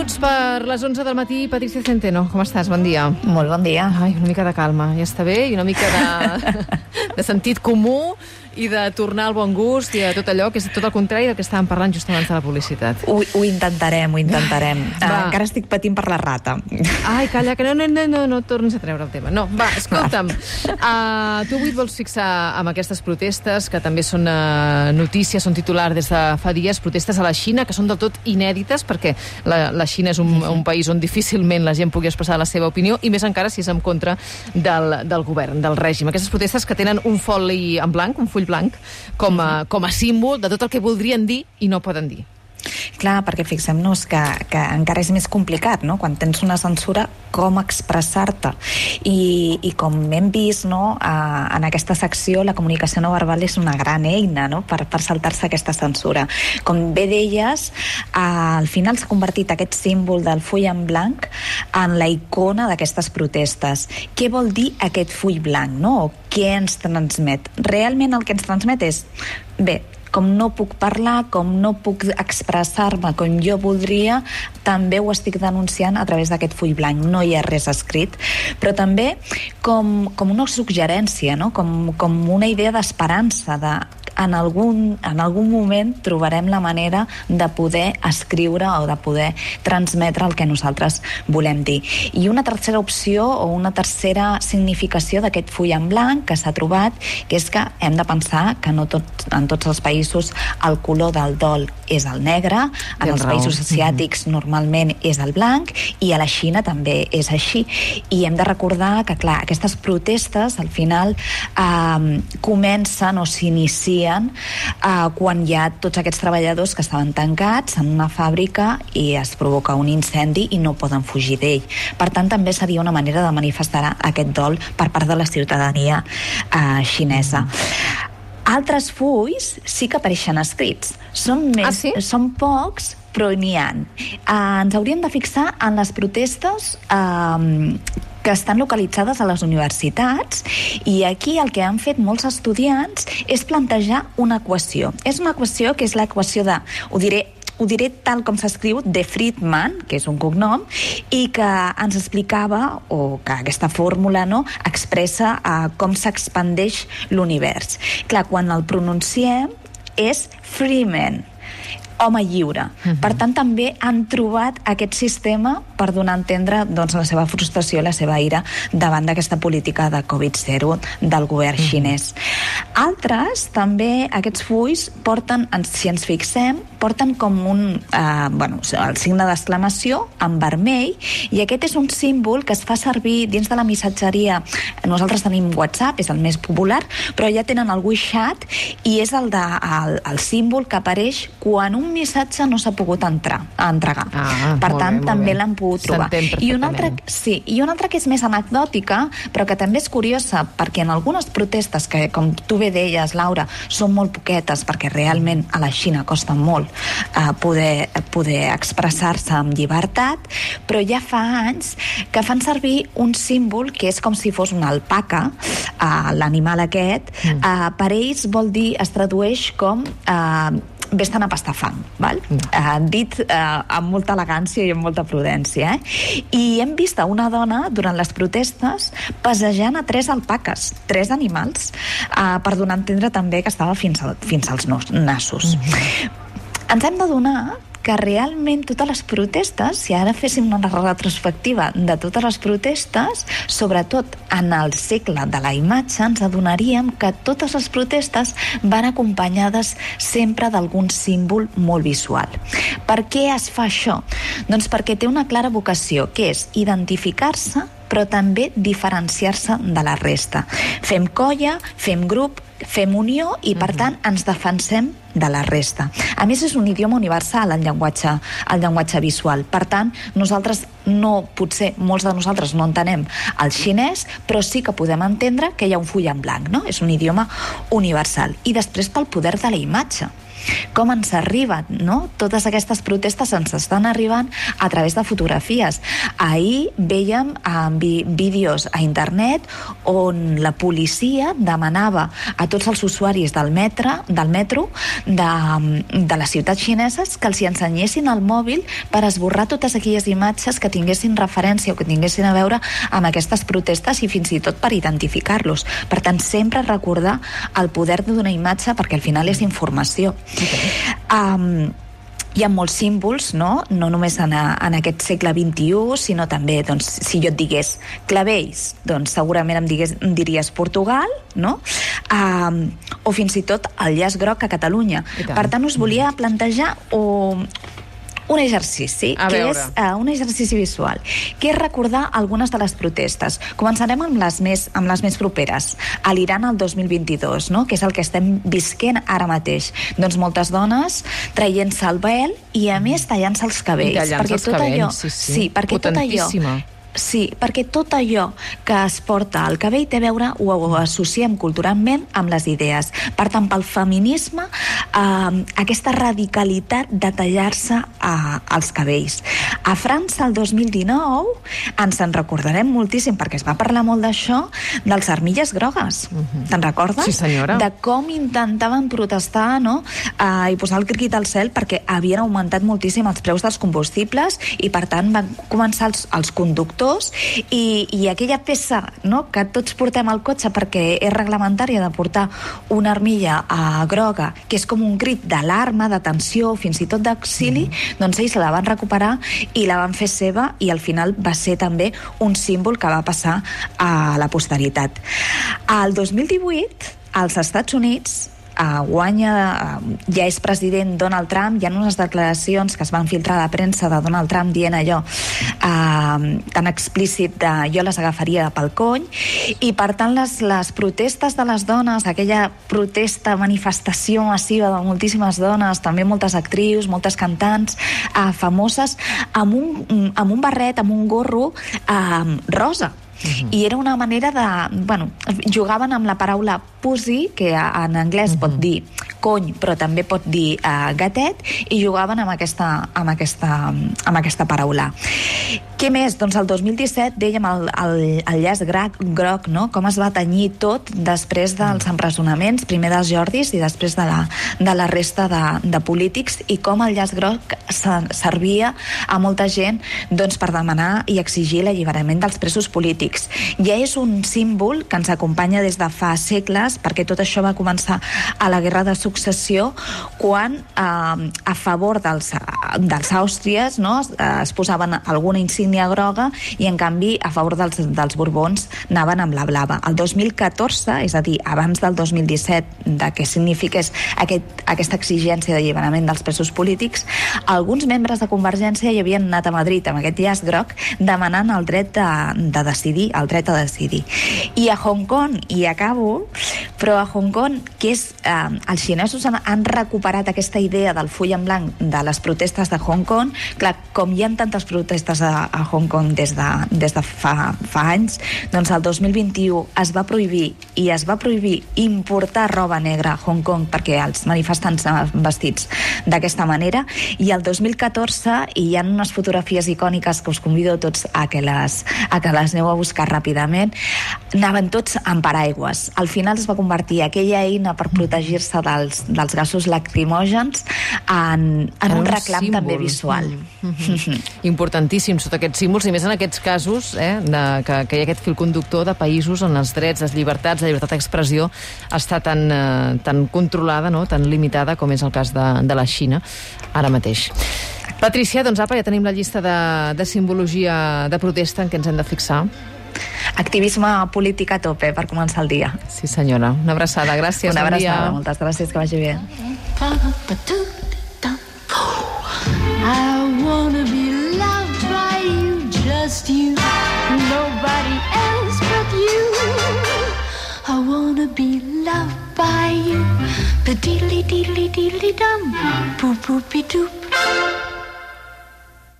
minuts per les 11 del matí. Patricia Centeno, com estàs? Bon dia. Molt bon dia. Ai, una mica de calma, ja està bé, i una mica de sentit comú i de tornar al bon gust i a tot allò, que és tot el contrari del que estàvem parlant just abans de la publicitat. Ho intentarem. Encara estic patint per la rata. Ai, calla, que no tornis a treure el tema. No, va, escolta'm. Tu avui et vols fixar amb aquestes protestes, que també són notícies, són titular des de fa dies, protestes a la Xina, que són del tot inèdites, perquè la Xina és un país on difícilment la gent pugui expressar la seva opinió, i més encara si és en contra del govern, del règim. Aquestes protestes que tenen un foli en blanc, un full blanc, com a símbol de tot el que voldrien dir i no poden dir. Clar, perquè fixem-nos que encara és més complicat, no? Quan tens una censura, com expressar-te. I com hem vist, no, en aquesta secció, la comunicació no verbal és una gran eina, no?, per saltar-se aquesta censura. Com bé deies, al final s'ha convertit aquest símbol del full en blanc en la icona d'aquestes protestes. Què vol dir aquest full blanc, no? O què ens transmet? Realment el que ens transmet és, bé, com no puc parlar, com no puc expressar-me com jo voldria, també ho estic denunciant a través d'aquest full blanc. No hi ha res escrit, però també com una suggerència, no? Com una idea d'esperança, en algun moment trobarem la manera de poder escriure o de poder transmetre el que nosaltres volem dir. I una tercera opció o una tercera significació d'aquest full en blanc que s'ha trobat, que és que hem de pensar que no en tots els països el color del dol és el negre, en els països asiàtics normalment és el blanc, i a la Xina també és així. I hem de recordar que, clar, aquestes protestes al final comencen o s'inicien quan hi ha tots aquests treballadors que estaven tancats en una fàbrica i es provoca un incendi i no poden fugir d'ell. Per tant, també seria una manera de manifestar aquest dol per part de la ciutadania xinesa. Altres fulls sí que apareixen escrits. Són pocs, però n'hi ha. Ens hauríem de fixar en les protestes que estan localitzades a les universitats, i aquí el que han fet molts estudiants és plantejar una equació. És una equació que és l'equació de, ho diré tal com s'escriu, de Friedman, que és un cognom, i que ens explicava, o que aquesta fórmula, no, expressa com s'expandeix l'univers. Clar, quan el pronunciem és Freeman, home lliure. Per tant, també han trobat aquest sistema per donar a entendre, doncs, la seva frustració, la seva ira davant d'aquesta política de Covid-0 del govern xinès. Altres, també, aquests fulls porten, si ens fixem, porten com el signe d'exclamació en vermell, i aquest és un símbol que es fa servir dins de la missatgeria. Nosaltres tenim WhatsApp, és el més popular, però ja tenen el WeChat, i és el símbol que apareix quan un missatge no s'ha pogut entregar. Per tant, també l'han pogut trobar. I una altra que és més anecdòtica, però que també és curiosa, perquè en algunes protestes, que com tu bé deies, Laura, són molt poquetes, perquè realment a la Xina costa molt poder expressar-se amb llibertat, però ja fa anys que fan servir un símbol que és com si fos una alpaca, l'animal aquest. Per ells vol dir, es tradueix com vés-te'n a pastar fang, val? Dit amb molta elegància i amb molta prudència. I hem vist una dona durant les protestes passejant a 3 alpaques, 3 animals, per donar a entendre també que estava fins als nassos. Ens hem d'adonar que realment totes les protestes, si ara féssim una retrospectiva de totes les protestes, sobretot en el segle de la imatge, ens adonaríem que totes les protestes van acompanyades sempre d'algun símbol molt visual. Per què es fa això? Doncs perquè té una clara vocació, que és identificar-se, però també diferenciar-se de la resta. Fem colla, fem grup, fem unió, i per tant ens defensem de la resta. A més, és un idioma universal, el llenguatge visual. Per tant, potser molts de nosaltres no entenem el xinès, però sí que podem entendre que hi ha un full en blanc, no? És un idioma universal. I després pel poder de la imatge. com ens arriben, no? Totes aquestes protestes ens estan arribant a través de fotografies. Ahir vèiem vídeos a internet on la policia demanava a tots els usuaris del metro de les ciutats xineses que els hi ensenyessin el mòbil per esborrar totes aquelles imatges que tinguessin referència o que tinguessin a veure amb aquestes protestes i fins i tot per identificar-los. Per tant, sempre recordar el poder d'una imatge perquè al final és informació. Hi ha molts símbols, no només en aquest segle XXI, sinó també, doncs, si jo et digués clavells, doncs segurament em diries Portugal, no? O fins i tot el llaç groc a Catalunya. Per tant, us volia plantejar un exercici, que és un exercici visual, que és recordar algunes de les protestes. Començarem amb les més properes. A l'Iran el 2022, no? Que és el que estem visquent ara mateix. Doncs moltes dones traient-se el vel i, a més, tallant-se els cabells. Tallant-se els cabells, sí. Perquè potentíssima. Sí, perquè tot allò que es porta al cabell té a veure, ho associem culturalment amb les idees. Per tant, pel feminisme, aquesta radicalitat de tallar-se els cabells. A França, el 2019, ens en recordarem moltíssim, perquè es va parlar molt d'això, dels armilles grogues. Te'n recordes? Sí, senyora. De com intentaven protestar, no? I posar el crit al cel perquè havien augmentat moltíssim els preus dels combustibles i, per tant, van començar els conductors i aquella peça, no?, que tots portem al cotxe perquè és reglamentària de portar una armilla groga, que és com un crit d'alarma, d'atenció, fins i tot d'auxili, doncs ells la van recuperar i la van fer seva i al final va ser també un símbol que va passar a la posteritat. Al 2018, als Estats Units, guanya, ja és president Donald Trump. Hi ha unes declaracions que es van filtrar a la premsa de Donald Trump dient allò tan explícit de jo les agafaria pel cony, i per tant les protestes de les dones, aquella protesta, manifestació massiva de moltíssimes dones, també moltes actrius, moltes cantants famoses, amb un barret, amb un gorro rosa. I era una manera de... jugaven amb la paraula pussy, que en anglès pot dir cony, però també pot dir gatet, i jugaven amb aquesta paraula. Què més? Doncs el 2017 dèiem el llaç groc, no? Com es va tenyir tot després dels empresonaments, primer dels Jordis i després de la resta de polítics, i com el llaç groc servia a molta gent per demanar i exigir l'alliberament dels presos polítics. Ja és un símbol que ens acompanya des de fa segles, perquè tot això va començar a la Guerra de Successió, quan a favor dels àustries, no, es posaven alguna insígnia groga i en canvi a favor dels Borbons anaven amb la blava. El 2014, és a dir, abans del 2017, de què signifiqués aquesta exigència d'alliberament dels presos polítics, alguns membres de Convergència hi havien anat a Madrid amb aquest llaç groc demanant el dret de decidir, el dret a decidir. I a Hong Kong, i acabo, però a Hong Kong, que és... els xinesos han recuperat aquesta idea del full en blanc de les protestes de Hong Kong. Clar, com hi ha tantes protestes a Hong Kong des de fa anys, doncs el 2021 es va prohibir importar roba negra a Hong Kong perquè els manifestants anaven vestits d'aquesta manera, i el 2014 hi ha unes fotografies icòniques que us convido tots a que les aneu a buscar ràpidament, anaven tots amb paraigües. Al final es va convertir aquella eina per protegir-se dels gasos lacrimògens en un reclam símbol, també visual. Importantíssim, sota aquests símbols, i més en aquests casos que hi ha aquest fil conductor de països on els drets, les llibertats, la llibertat d'expressió està tan controlada, no?, tan limitada com és el cas de la Xina ara mateix. Patricia, doncs apa, ja tenim la llista de simbologia de protesta en què ens hem de fixar. Activisme polític a tope per començar el dia. Sí, senyora. Una abraçada. Gràcies. Una abraçada. Moltes gràcies. Que vagi bé. I wanna be loved by you, just you, nobody else but you. I wanna be loved by you, the diddly diddly diddly dum, boop boopy doop.